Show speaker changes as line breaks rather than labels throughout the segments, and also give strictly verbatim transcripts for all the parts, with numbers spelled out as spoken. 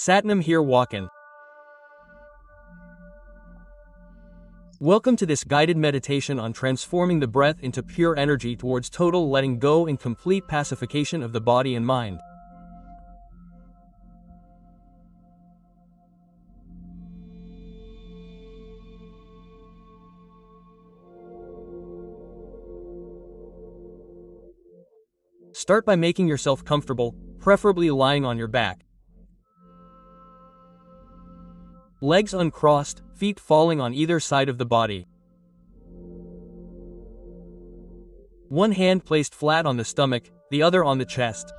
Satnam here walkin'. Welcome to this guided meditation on transforming the breath into pure energy towards total letting go and complete pacification of the body and mind. Start by making yourself comfortable, preferably lying on your back. Legs uncrossed, feet falling on either side of the body. One hand placed flat on the stomach, the other on the chest.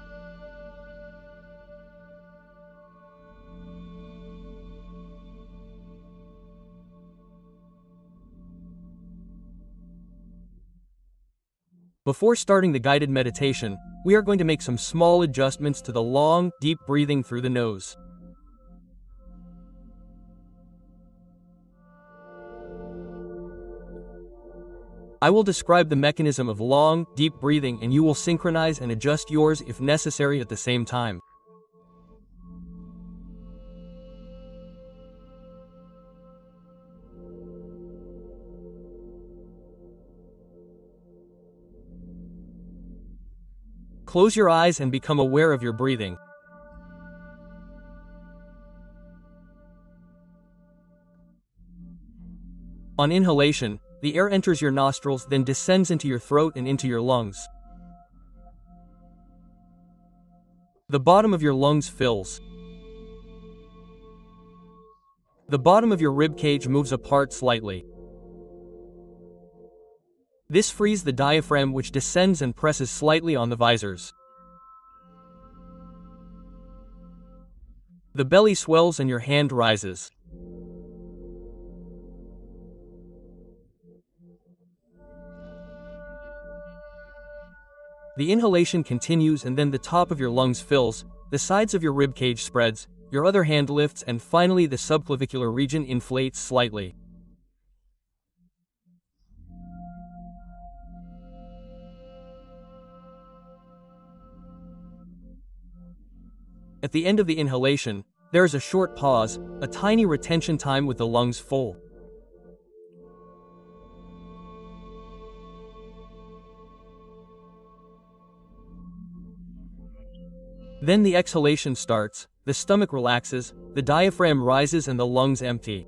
Before starting the guided meditation, we are going to make some small adjustments to the long, deep breathing through the nose. I will describe the mechanism of long, deep breathing and you will synchronize and adjust yours if necessary at the same time. Close your eyes and become aware of your breathing. On inhalation, the air enters your nostrils, then descends into your throat and into your lungs. The bottom of your lungs fills. The bottom of your rib cage moves apart slightly. This frees the diaphragm, which descends and presses slightly on the visors. The belly swells and your hand rises. The inhalation continues and then the top of your lungs fills, the sides of your rib cage spreads, your other hand lifts and finally the subclavicular region inflates slightly. At the end of the inhalation, there is a short pause, a tiny retention time with the lungs full. Then the exhalation starts, the stomach relaxes, the diaphragm rises and the lungs empty.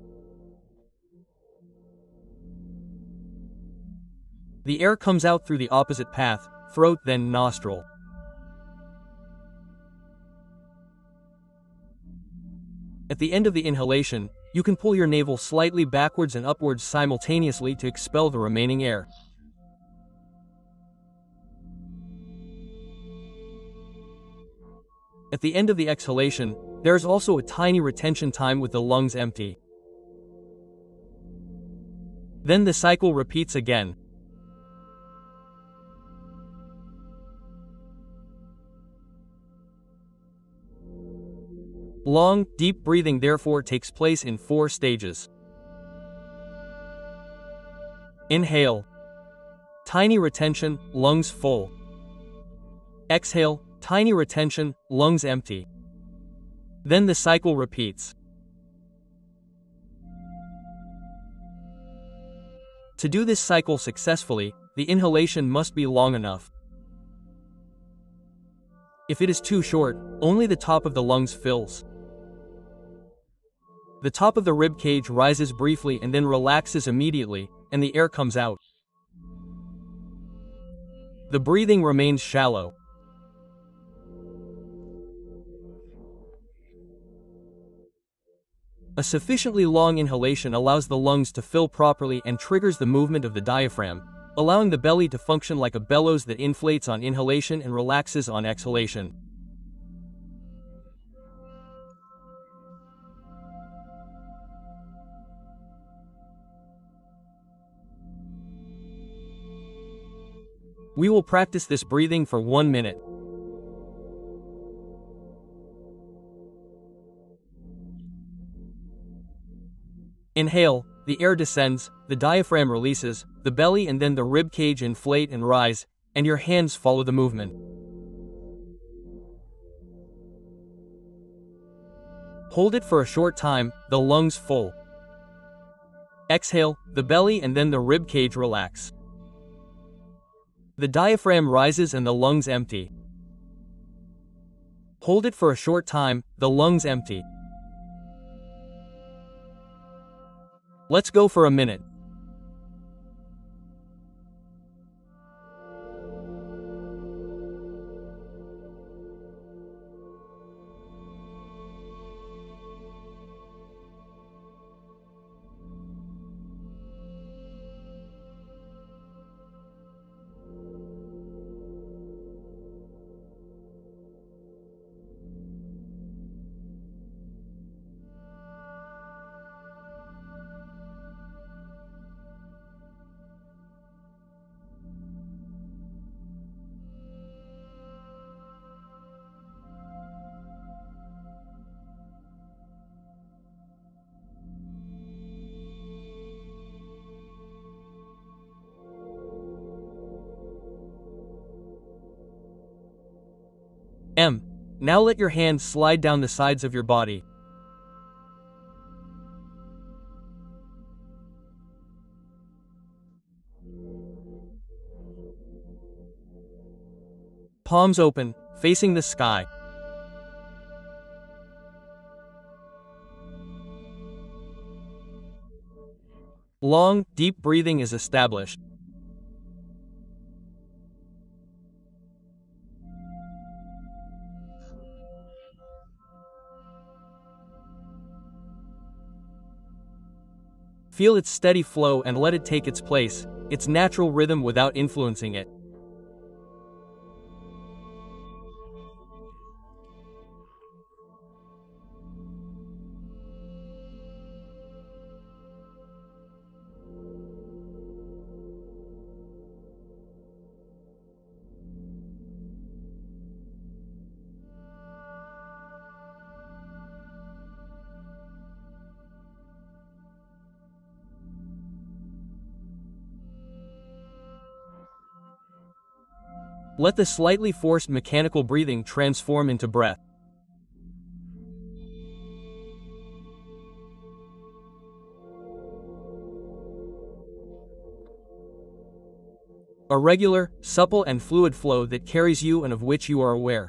The air comes out through the opposite path, throat then nostril. At the end of the inhalation, you can pull your navel slightly backwards and upwards simultaneously to expel the remaining air. At the end of the exhalation, there is also a tiny retention time with the lungs empty. Then the cycle repeats again. Long, deep breathing therefore takes place in four stages. Inhale. Tiny retention, lungs full. Exhale. Tiny retention, lungs empty. Then the cycle repeats. To do this cycle successfully, the inhalation must be long enough. If it is too short, only the top of the lungs fills. The top of the rib cage rises briefly and then relaxes immediately, and the air comes out. The breathing remains shallow. A sufficiently long inhalation allows the lungs to fill properly and triggers the movement of the diaphragm, allowing the belly to function like a bellows that inflates on inhalation and relaxes on exhalation. We will practice this breathing for one minute. Inhale, the air descends, the diaphragm releases, the belly and then the rib cage inflate and rise, and your hands follow the movement. Hold it for a short time, the lungs full. Exhale, the belly and then the rib cage relax. The diaphragm rises and the lungs empty. Hold it for a short time, the lungs empty. Let's go for a minute. M. Now let your hands slide down the sides of your body. Palms open, facing the sky. Long, deep breathing is established. Feel its steady flow and let it take its place, its natural rhythm without influencing it. Let the slightly forced mechanical breathing transform into breath. A regular, supple and fluid flow that carries you and of which you are aware.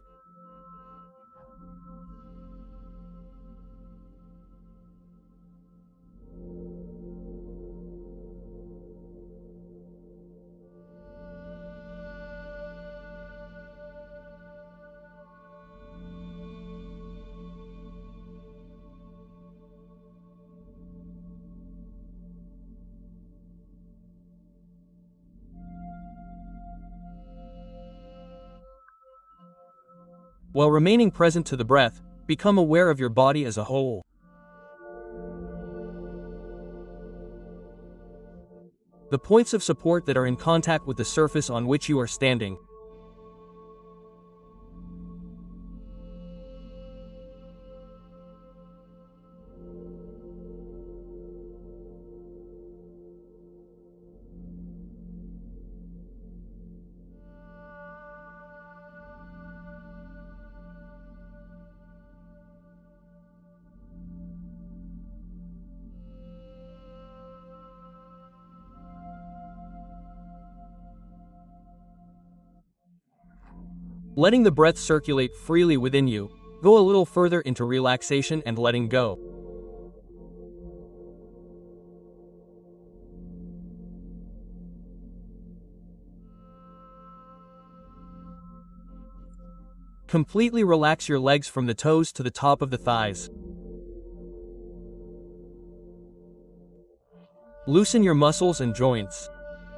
While remaining present to the breath, become aware of your body as a whole. The points of support that are in contact with the surface on which you are standing. Letting the breath circulate freely within you, go a little further into relaxation and letting go. Completely relax your legs from the toes to the top of the thighs. Loosen your muscles and joints.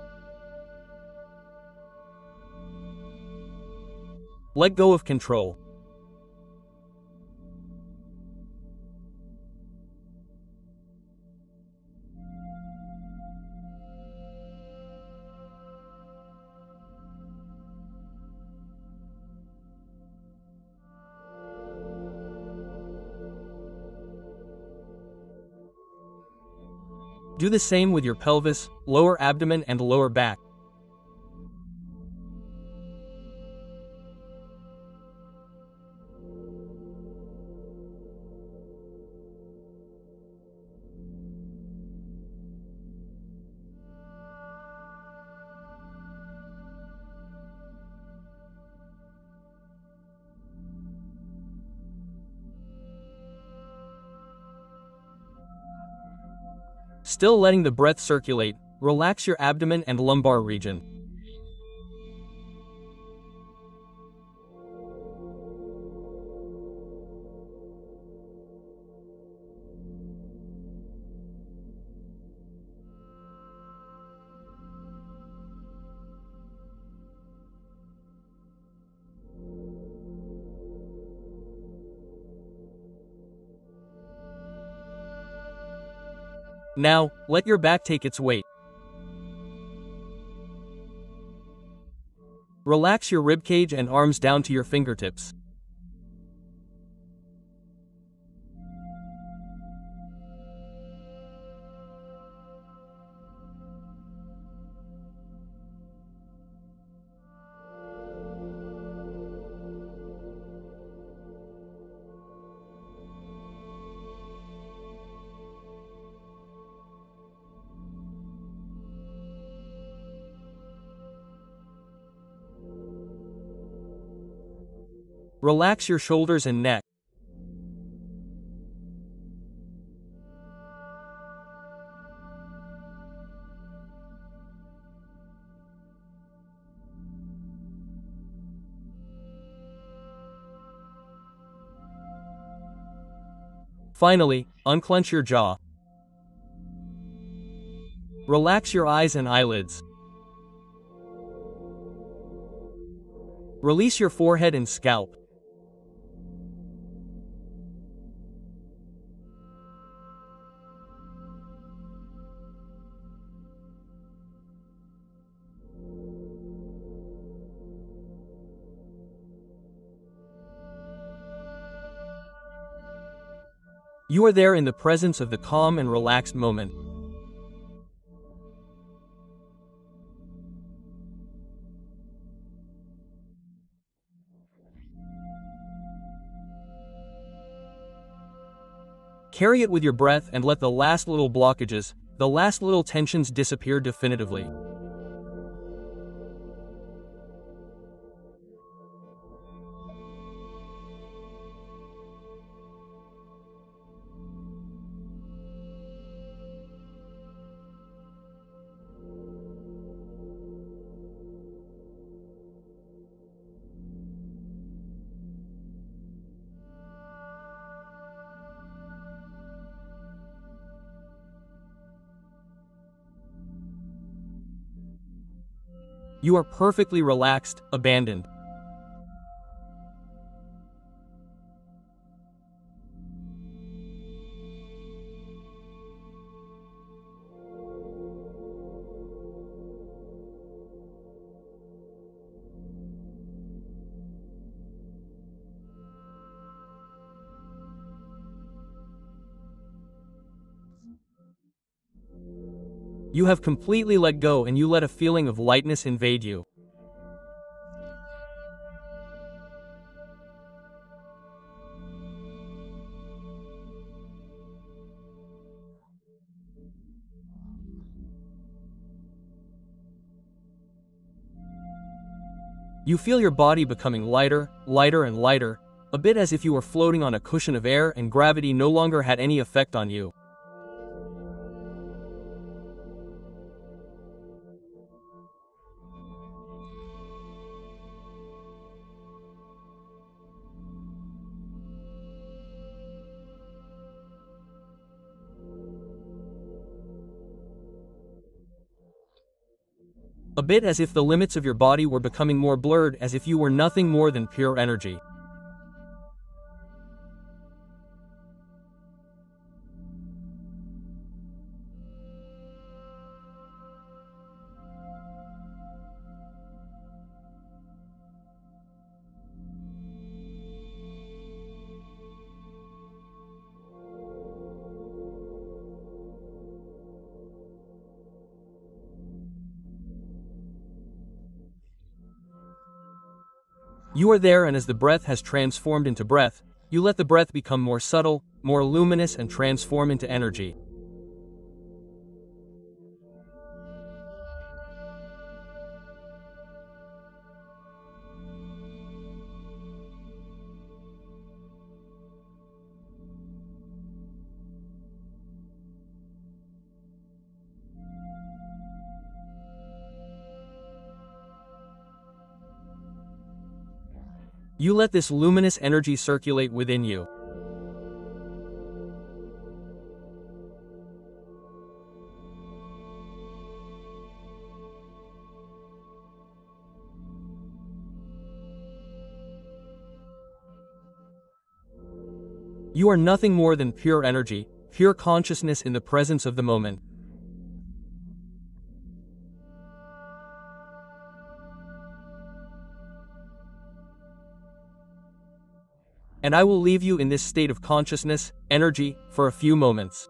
Let go of control. Do the same with your pelvis, lower abdomen and lower back. Still letting the breath circulate, relax your abdomen and lumbar region. Now, let your back take its weight. Relax your ribcage and arms down to your fingertips. Relax your shoulders and neck. Finally, unclench your jaw. Relax your eyes and eyelids. Release your forehead and scalp. You are there in the presence of the calm and relaxed moment. Carry it with your breath and let the last little blockages, the last little tensions disappear definitively. You are perfectly relaxed, abandoned. You have completely let go and you let a feeling of lightness invade you. You feel your body becoming lighter, lighter and lighter, a bit as if you were floating on a cushion of air and gravity no longer had any effect on you. A bit as if the limits of your body were becoming more blurred, as if you were nothing more than pure energy. You are there, and as the breath has transformed into breath, you let the breath become more subtle, more luminous, and transform into energy. You let this luminous energy circulate within you. You are nothing more than pure energy, pure consciousness in the presence of the moment. And I will leave you in this state of consciousness, energy, for a few moments.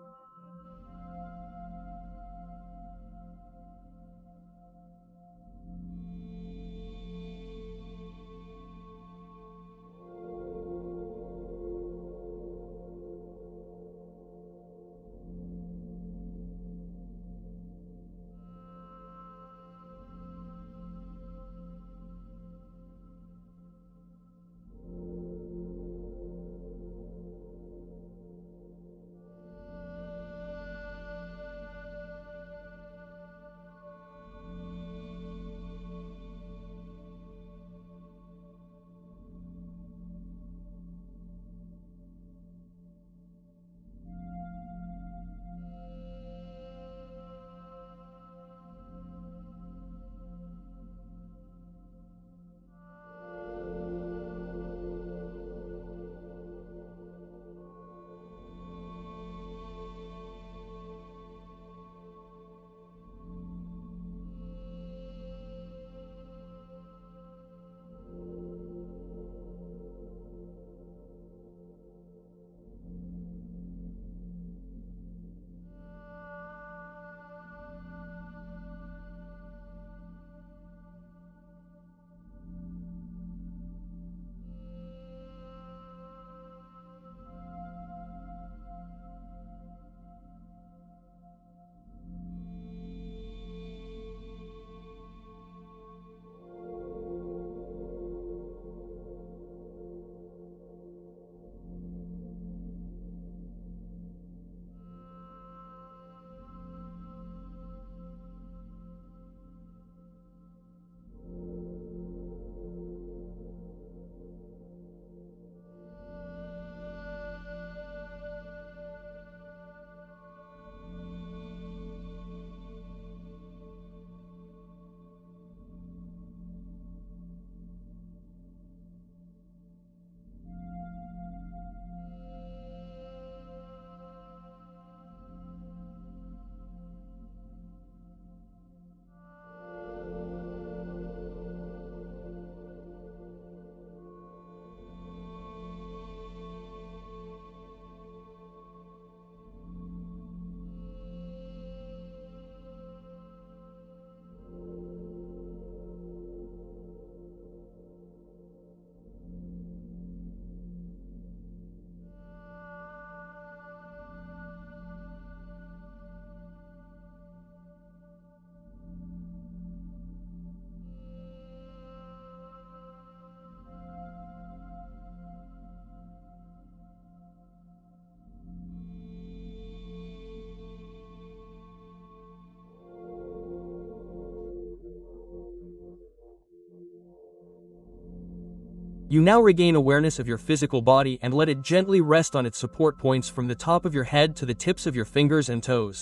You now regain awareness of your physical body and let it gently rest on its support points from the top of your head to the tips of your fingers and toes.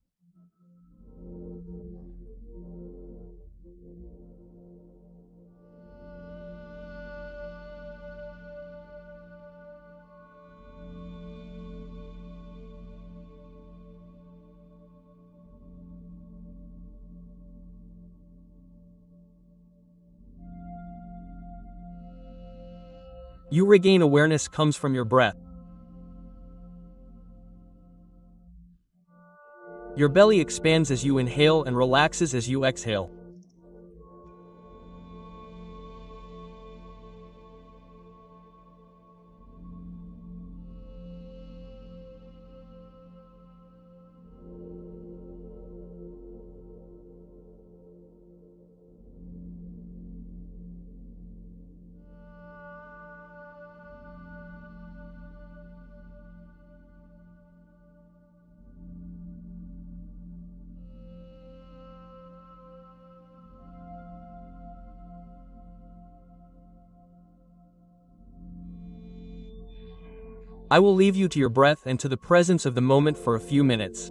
You regain awareness comes from your breath. Your belly expands as you inhale and relaxes as you exhale. I will leave you to your breath and to the presence of the moment for a few minutes.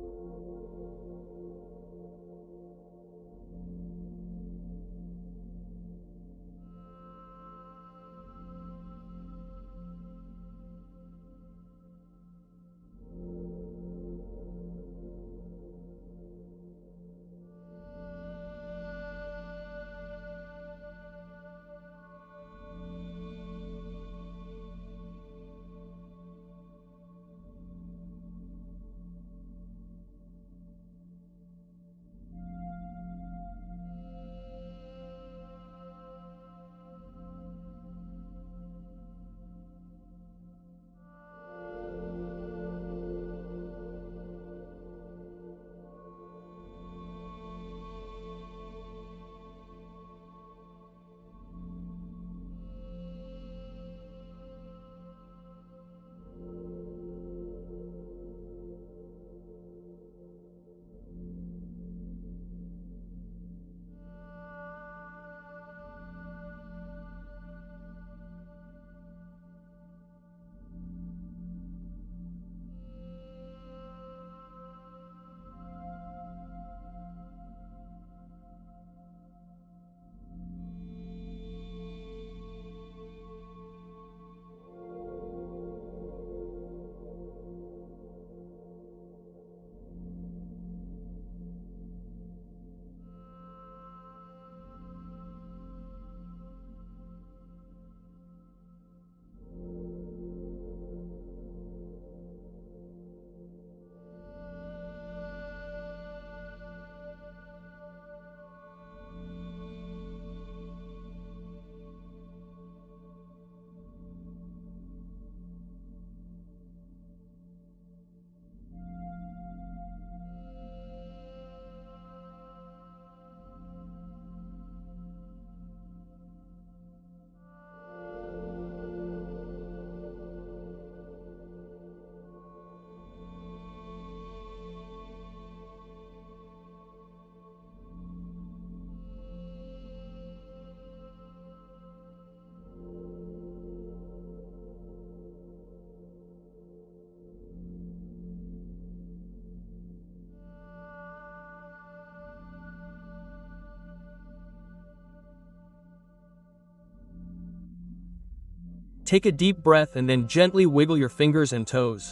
Take a deep breath and then gently wiggle your fingers and toes.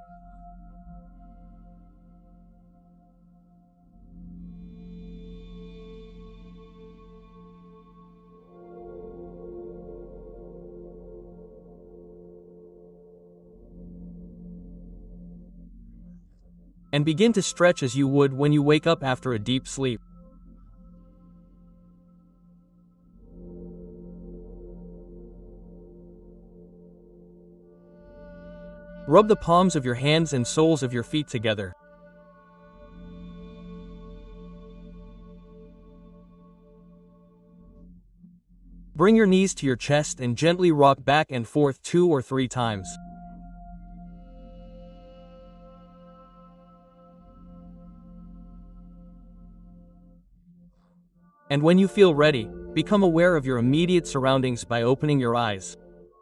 And begin to stretch as you would when you wake up after a deep sleep. Rub the palms of your hands and soles of your feet together. Bring your knees to your chest and gently rock back and forth two or three times. And when you feel ready, become aware of your immediate surroundings by opening your eyes.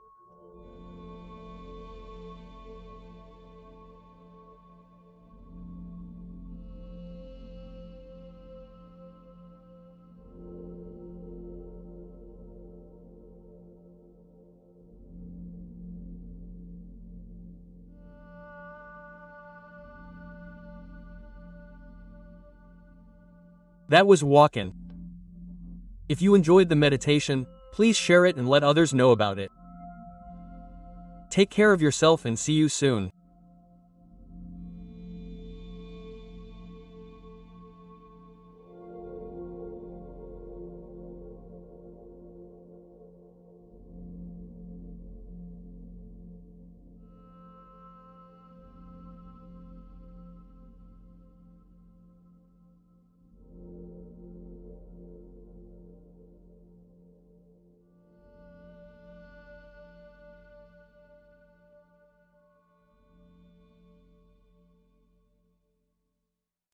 That was Walkin. If you enjoyed the meditation, please share it and let others know about it. Take care of yourself and see you soon.